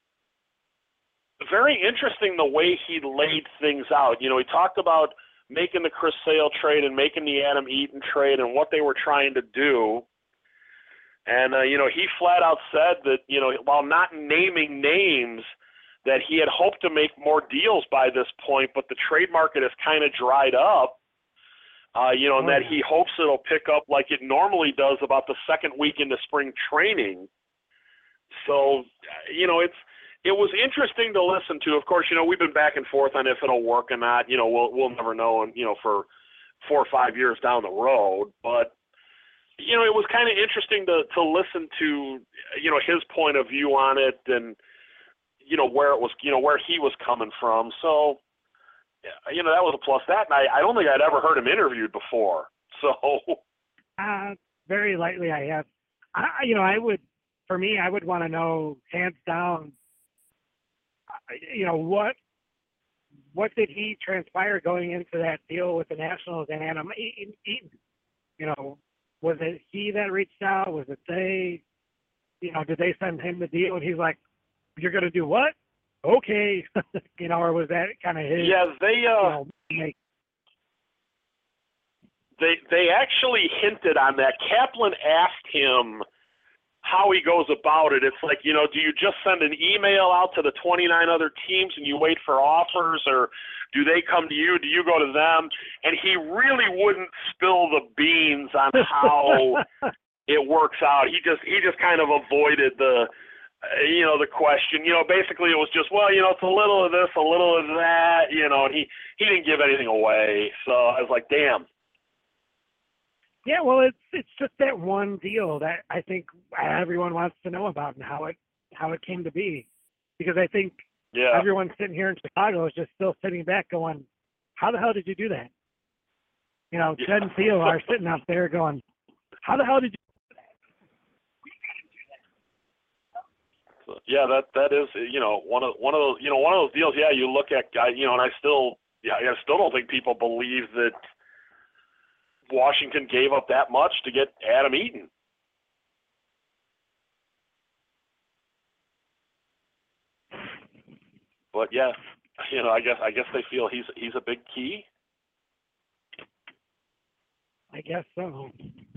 very interesting the way he laid things out. You know, he talked about making the Chris Sale trade and making the Adam Eaton trade and what they were trying to do. And uh, you know, he flat out said that, you know, while not naming names, that he had hoped to make more deals by this point, but the trade market has kind of dried up. Uh, you know, and oh, that yeah. he hopes it'll pick up like it normally does about the second week into spring training. So, you know, it's it was interesting to listen to. Of course, you know, we've been back and forth on if it'll work or not. You know, we'll we'll never know, and you know, for four or five years down the road. But you know, it was kind of interesting to to listen to, you know, his point of view on it, and you know where it was, you know, where he was coming from. So. You know, that was a plus. That, and I, I don't think I'd ever heard him interviewed before. So, uh, very lightly, I have. I, you know, I would, for me, I would want to know, hands down, you know, what, what did he transpire going into that deal with the Nationals and Adam Eaton? You know, was it he that reached out? Was it they? You know, did they send him the deal? And he's like, "You're going to do what?" Okay, you know, or was that kind of his? yeah, they uh, you know, like, they they actually hinted on that. Kaplan asked him how he goes about it. It's like, you know, do you just send an email out to the twenty-nine other teams and you wait for offers, or do they come to you? Do you go to them? And he really wouldn't spill the beans on how it works out. He just he just kind of avoided the. You know, the question, you know, basically it was just, well, you know, it's a little of this, a little of that, you know, and he, he didn't give anything away. So I was like, damn. Yeah, well, it's it's just that one deal that I think everyone wants to know about and how it how it came to be. Because I think yeah. everyone sitting here in Chicago is just still sitting back going, how the hell did you do that? You know, Yeah. Ted and Theo are sitting out there going, how the hell did you Yeah, that that is, you know, one of one of those, you know, one of those deals. Yeah, you look at, you know, and I still, yeah, I still don't think people believe that Washington gave up that much to get Adam Eaton. But yeah, you know, I guess I guess they feel he's he's a big key. I guess so.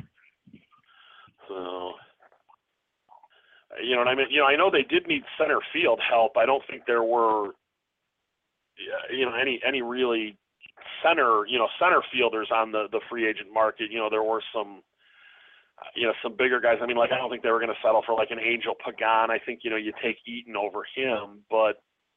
So. You know what I mean? You know, I know they did need center field help. I don't think there were, you know, any any really center, you know, center fielders on the, the free agent market. You know, there were some, you know, some bigger guys. I mean, like, I don't think they were going to settle for like an Angel Pagan. I think, you know, you take Eaton over him. But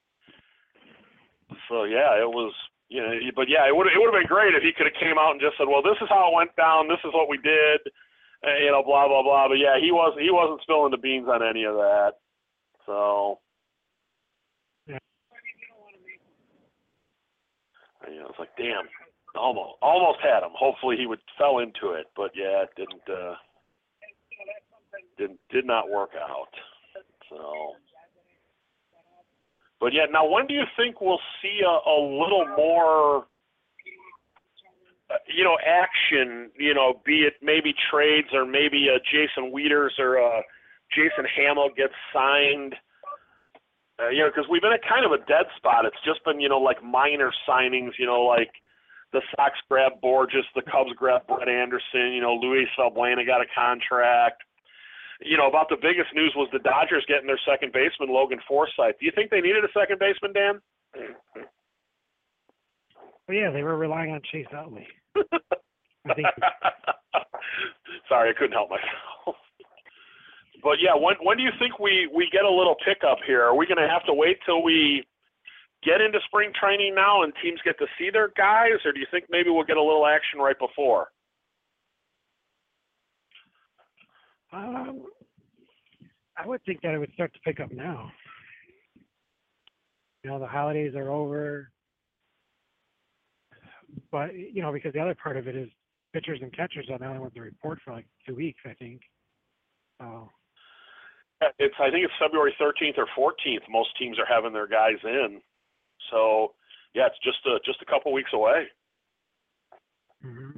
so yeah, it was, you know, but yeah, it would it would have been great if he could have came out and just said, well, this is how it went down. This is what we did. You know, blah blah blah. But yeah, he wasn't he wasn't spilling the beans on any of that. So, yeah. You know, it's like, damn, almost almost had him. Hopefully he would fell into it, but yeah, it didn't uh, didn't did not work out. So, but yeah, now when do you think we'll see a, a little more? You know, action, you know, be it maybe trades or maybe uh, Jason Wieters or uh, Jason Hamill gets signed, uh, you know, because we've been at kind of a dead spot. It's just been, you know, like minor signings, you know, like the Sox grabbed Borges, the Cubs grabbed Brett Anderson, you know, Luis Valbuena got a contract. You know, about the biggest news was the Dodgers getting their second baseman, Logan Forsythe. Do you think they needed a second baseman, Dan? But yeah, they were relying on Chase Utley. I think. Sorry, I couldn't help myself. But yeah, when when do you think we, we get a little pickup here? Are we going to have to wait till we get into spring training now and teams get to see their guys, or do you think maybe we'll get a little action right before? Um, I would think that it would start to pick up now. You know, the holidays are over, but you know, because the other part of it is pitchers and catchers are the only ones to report for like two weeks, I think. So. It's I think it's February thirteenth or fourteenth. Most teams are having their guys in, so yeah, it's just a just a couple weeks away. Mm-hmm.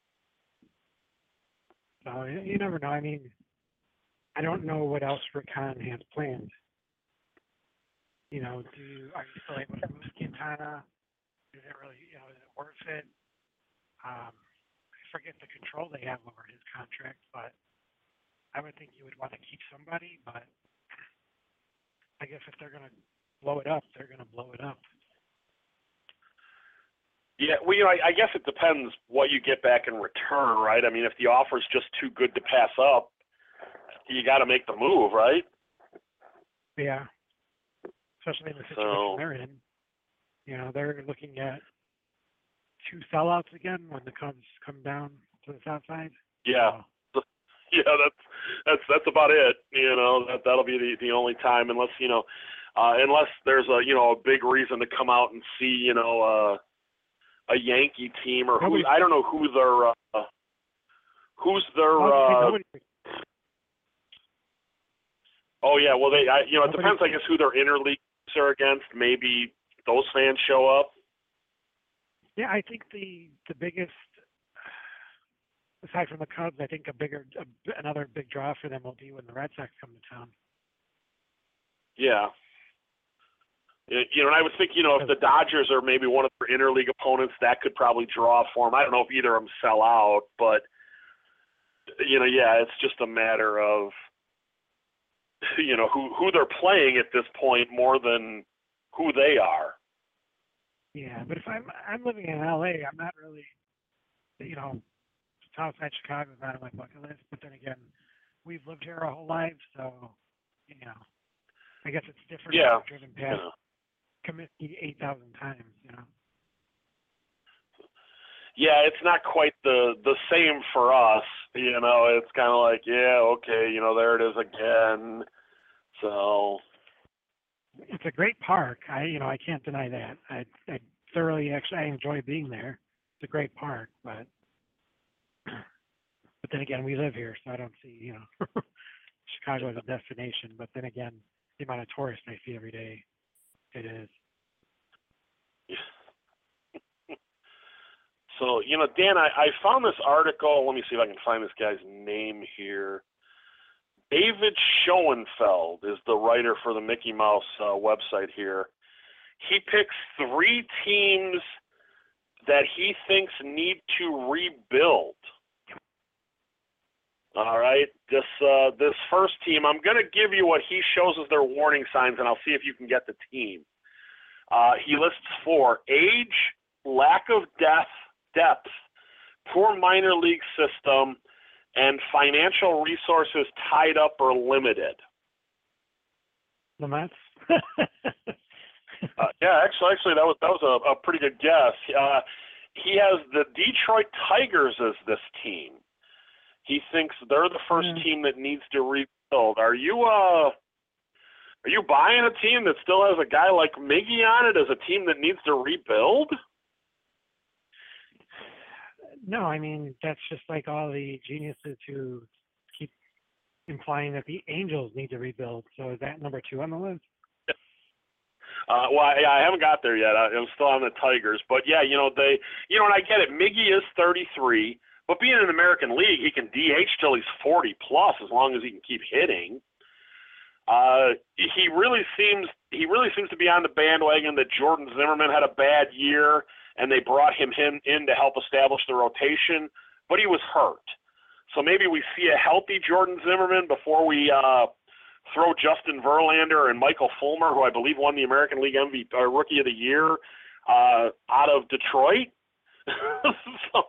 So you, you never know. I mean, I don't know what else Rick Hahn has planned. You know, do are you still able to move Quintana? Is it really, you know, is it worth it? Um, I forget the control they have over his contract, but I would think you would want to keep somebody. But I guess if they're going to blow it up, they're going to blow it up. Yeah, well, you know, I, I guess it depends what you get back in return, right? I mean, if the offer's just too good to pass up, you got to make the move, right? Yeah, especially in the situation So, they're in. You know, they're looking at two sellouts again when the Cubs come down to the south side. yeah, so, yeah, that's that's that's about it. You know, that that'll be the, the only time, unless you know, uh, unless there's a you know a big reason to come out and see you know uh, a Yankee team or who I don't know who their uh, who's their. Uh, oh yeah, well they I, you know it depends I guess who their interleagues are against. Maybe those fans show up. Yeah, I think the the biggest, aside from the Cubs, I think a bigger, a, another big draw for them will be when the Red Sox come to town. Yeah. You know, and I would think, you know, if the Dodgers are maybe one of their interleague opponents, that could probably draw for them. I don't know if either of them sell out, but, you know, yeah, it's just a matter of, you know, who, who they're playing at this point more than who they are. Yeah, but if I'm I'm living in L A, I'm not really, you know, Southside Chicago is not on my bucket list. But then again, we've lived here our whole lives, so you know, I guess it's different. Yeah. We've driven past Yeah. Comiskey eight thousand times, you know. Yeah, it's not quite the the same for us. You know, it's kind of like, yeah, okay, you know, there it is again. So. It's a great park. I, you know, I can't deny that. I, I thoroughly actually I enjoy being there. It's a great park, but but then again, we live here, so I don't see, you know, Chicago as a destination. But then again, the amount of tourists I see every day, it is. So, you know, Dan, I, I found this article. Let me see if I can find this guy's name here. David Schoenfeld is the writer for the Mickey Mouse uh, website here. He picks three teams that he thinks need to rebuild. All right, this uh, this first team, I'm going to give you what he shows as their warning signs, and I'll see if you can get the team. Uh, he lists four: age, lack of depth, depth, poor minor league system, and financial resources tied up or limited. The Mets? uh, yeah, actually, actually, that was that was a, a pretty good guess. Uh, he has the Detroit Tigers as this team. He thinks they're the first mm. team that needs to rebuild. Are you uh, are you buying a team that still has a guy like Miggy on it as a team that needs to rebuild? No, I mean, that's just like all the geniuses who keep implying that the Angels need to rebuild. So is that number two on the list? Uh, well, I, I haven't got there yet. I, I'm still on the Tigers. But, yeah, you know, they, you know, and I get it. Miggy is thirty-three. But being in the American League, he can D H till he's forty plus as long as he can keep hitting. Uh, he really seems he really seems to be on the bandwagon that Jordan Zimmermann had a bad year, and they brought him in, in to help establish the rotation, but he was hurt. So maybe we see a healthy Jordan Zimmermann before we uh, throw Justin Verlander and Michael Fulmer, who I believe won the American League M V P, uh, Rookie of the Year, uh, out of Detroit. so,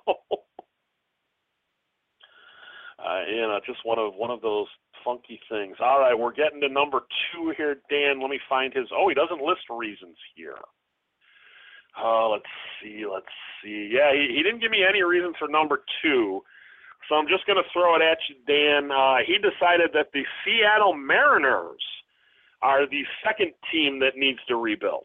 uh, you know, just one of one of those funky things. All right, we're getting to number two here, Dan. Let me find his. Oh, he doesn't list reasons here. Oh, let's see, let's see. Yeah, he, he didn't give me any reasons for number two. So I'm just going to throw it at you, Dan. Uh, he decided that the Seattle Mariners are the second team that needs to rebuild.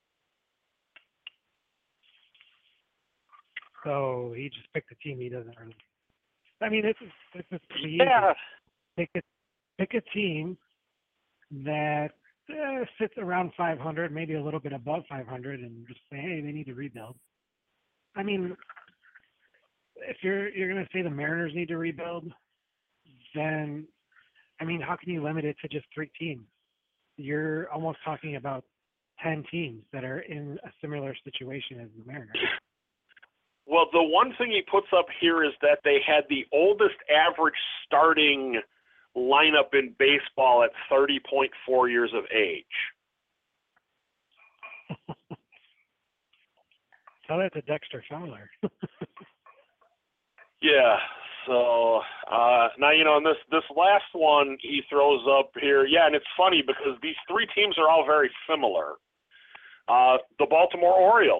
So he just picked a team he doesn't really. I mean, this is this is pretty easy. Yeah. Pick a pick a team that uh, sits around five hundred, maybe a little bit above five hundred, and just say, hey, they need to rebuild. I mean, if you're you're going to say the Mariners need to rebuild, then I mean, how can you limit it to just three teams? You're almost talking about ten teams that are in a similar situation as the Mariners. Well, the one thing he puts up here is that they had the oldest average starting lineup in baseball at thirty point four years of age. Tell that to Dexter Fowler. Yeah. So uh, now, you know, and this this last one he throws up here, yeah, and it's funny because these three teams are all very similar. Uh, the Baltimore Orioles.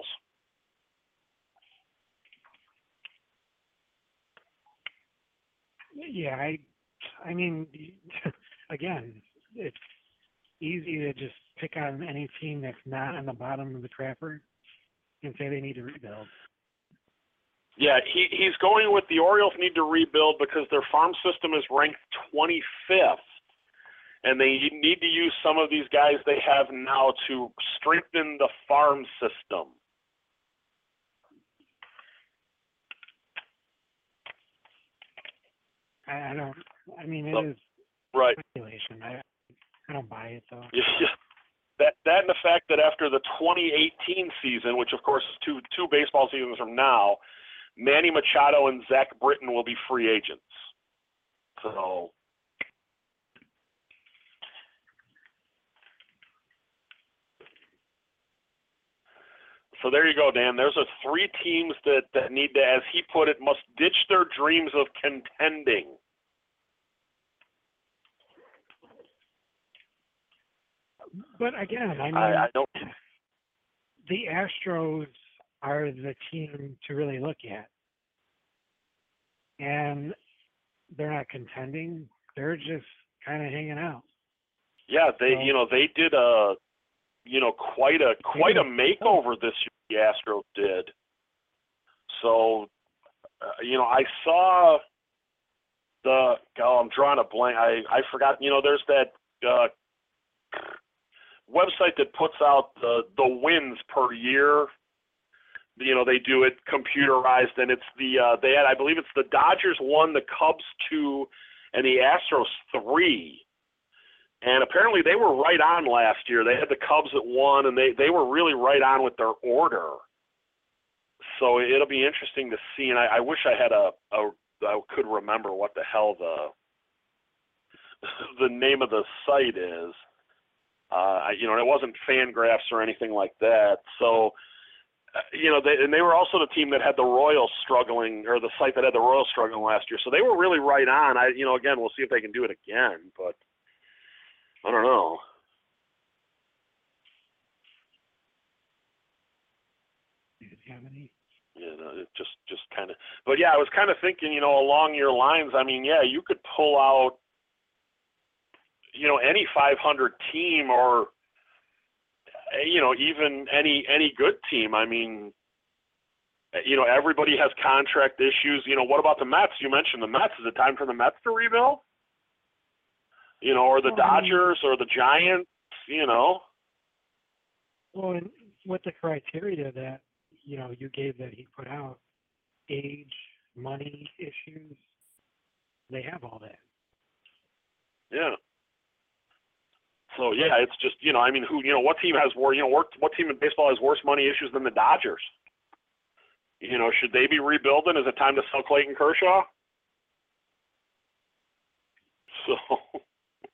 Yeah, I, I mean, again, it's easy to just pick on any team that's not on the bottom of the crapper and say they need to rebuild. Yeah, he, he's going with the Orioles need to rebuild because their farm system is ranked twenty-fifth, and they need to use some of these guys they have now to strengthen the farm system. I, I don't. I mean, it So, is right. speculation. I, I don't buy it though. Yeah. That that and the fact that after the twenty eighteen season, which of course is two two baseball seasons from now, Manny Machado and Zach Britton will be free agents. So. So there you go, Dan. There's a three teams that, that need to, as he put it, must ditch their dreams of contending. But again, I mean, I, I don't. the Astros are the team to really look at, and they're not contending. They're just kind of hanging out. Yeah, they So, you know they did a you know quite a quite a makeover this year. The Astros did. So uh, you know I saw the oh I'm drawing a blank. I I forgot. You know there's that. Uh, website that puts out the the wins per year. You know they do it computerized, and it's the uh, they had I believe it's the Dodgers one, the Cubs two, and the Astros three. And apparently they were right on last year. They had the Cubs at one, and they they were really right on with their order. So it'll be interesting to see. And I, I wish I had a, a I could remember what the hell the the name of the site is. Uh, you know, and it wasn't Fangraphs or anything like that. So, uh, you know, they, and they were also the team that had the Royals struggling, or the site that had the Royals struggling last year. So they were really right on. I, you know, again, we'll see if they can do it again, but I don't know. do you have any? You know, it just, just kind of. But yeah, I was kind of thinking, you know, along your lines. I mean, yeah, you could pull out, you know, any five hundred team, or, you know, even any any good team. I mean, you know, everybody has contract issues. You know, what about the Mets? You mentioned the Mets. Is it time for the Mets to rebuild? You know, or the Well, I mean, Dodgers or the Giants, you know? Well, and with the criteria that, you know, you gave that he put out, age, money issues, they have all that. Yeah. So yeah, it's just, you know, I mean, who, you know, what team has more, you know, what, what team in baseball has worse money issues than the Dodgers? You know, should they be rebuilding? Is it time to sell Clayton Kershaw? So,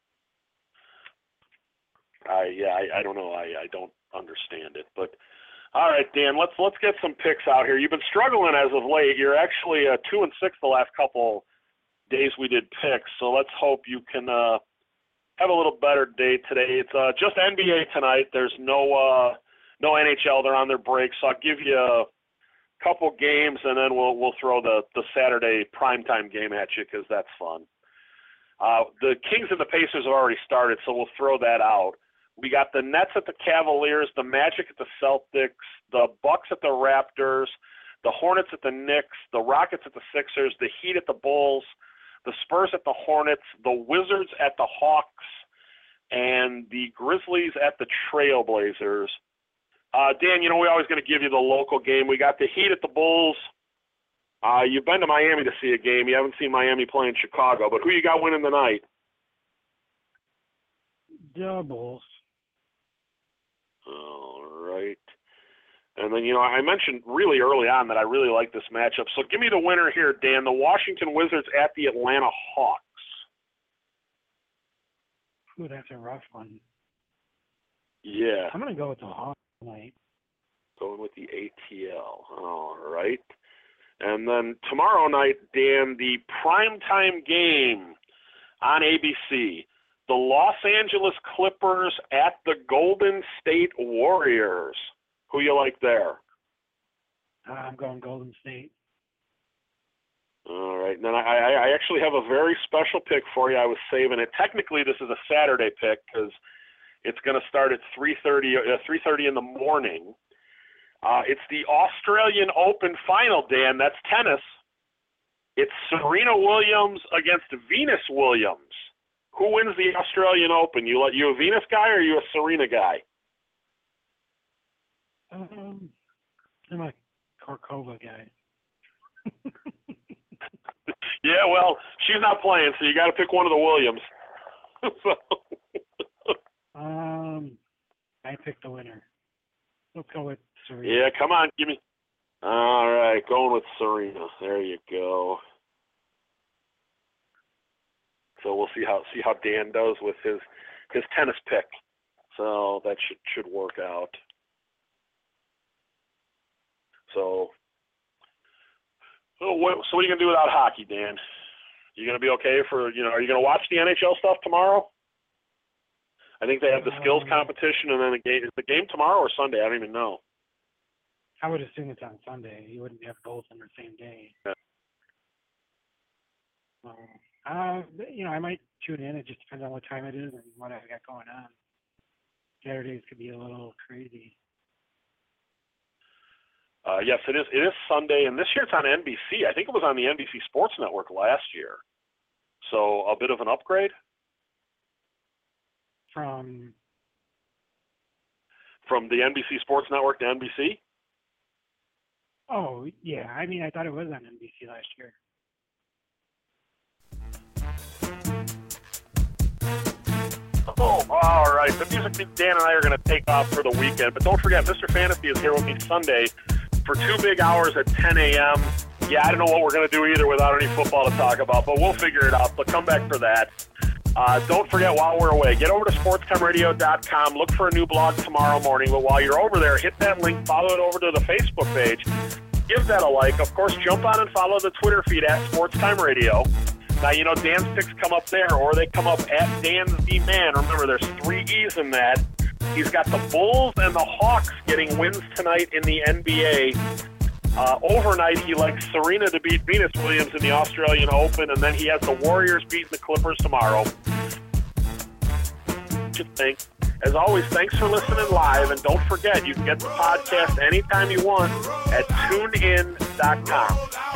I yeah, I, I don't know. I, I don't understand it, but All right, Dan. Let's let's get some picks out here. You've been struggling as of late. You're actually uh, two and six the last couple days we did picks. So let's hope you can uh, have a little better day today. It's uh, just N B A tonight. There's no uh, no N H L. They're on their break. So I'll give you a couple games, and then we'll we'll throw the the Saturday primetime game at you because that's fun. Uh, the Kings and the Pacers have already started, so we'll throw that out. We got the Nets at the Cavaliers, the Magic at the Celtics, the Bucks at the Raptors, the Hornets at the Knicks, the Rockets at the Sixers, the Heat at the Bulls, the Spurs at the Hornets, the Wizards at the Hawks, and the Grizzlies at the Trailblazers. Uh, Dan, you know, we're always going to give you the local game. We got the Heat at the Bulls. Uh, you've been to Miami to see a game. You haven't seen Miami play in Chicago, but who you got winning tonight? The Bulls. All right. And then, you know, I mentioned really early on that I really like this matchup. So give me the winner here, Dan. The Washington Wizards at the Atlanta Hawks. Ooh, that's a rough one. Yeah. I'm going to go with the Hawks tonight. Going with the A T L. All right. And then tomorrow night, Dan, the primetime game on A B C. The Los Angeles Clippers at the Golden State Warriors. Who you like there? Uh, I'm going Golden State. All right. And then I, I actually have a very special pick for you. I was saving it. Technically, this is a Saturday pick because it's going to start at three thirty, uh, three thirty in the morning. Uh, it's the Australian Open final, Dan. That's tennis. It's Serena Williams against Venus Williams. Who wins the Australian Open? You you a Venus guy or you a Serena guy? Um, I'm a Korkova guy. Yeah, well, she's not playing, so you got to pick one of the Williams. so. Um, I picked the winner. Let's go with Serena. Yeah, come on, give me. All right, going with Serena. There you go. So we'll see how see how Dan does with his his tennis pick. So that should should work out. So, so what, so what are you gonna do without hockey, Dan? You gonna be okay for you know? Are you gonna watch the N H L stuff tomorrow? I think they have the skills um, competition and then the game. Is the game tomorrow or Sunday? I don't even know. I would assume it's on Sunday. You wouldn't have both on the same day. Yeah. Um, uh, you know, I might tune in. It just depends on what time it is and what I got going on. Saturdays could be a little crazy. Uh, yes, it is. It is Sunday, and this year it's on N B C. I think it was on the N B C Sports Network last year. So a bit of an upgrade From from the N B C Sports Network to N B C. Oh yeah, I mean I thought it was on N B C last year. Oh, all right. The music Dan and I are going to take off for the weekend, but don't forget, Mister Fantasy is here with me Sunday for two big hours at ten a.m. Yeah, I don't know what we're going to do either without any football to talk about, but we'll figure it out. But come back for that. Uh, don't forget, while we're away, get over to sports time radio dot com. Look for a new blog tomorrow morning. But while you're over there, hit that link, follow it over to the Facebook page. Give that a like. Of course, jump on and follow the Twitter feed at SportsTime Radio. Now, you know, Dan's picks come up there, or they come up at Dan's the Man. Remember, there's three E's in that. He's got the Bulls and the Hawks getting wins tonight in the N B A. Uh, overnight, he likes Serena to beat Venus Williams in the Australian Open, and then he has the Warriors beating the Clippers tomorrow. Just think. As always, thanks for listening live, and don't forget, you can get the podcast anytime you want at tune in dot com.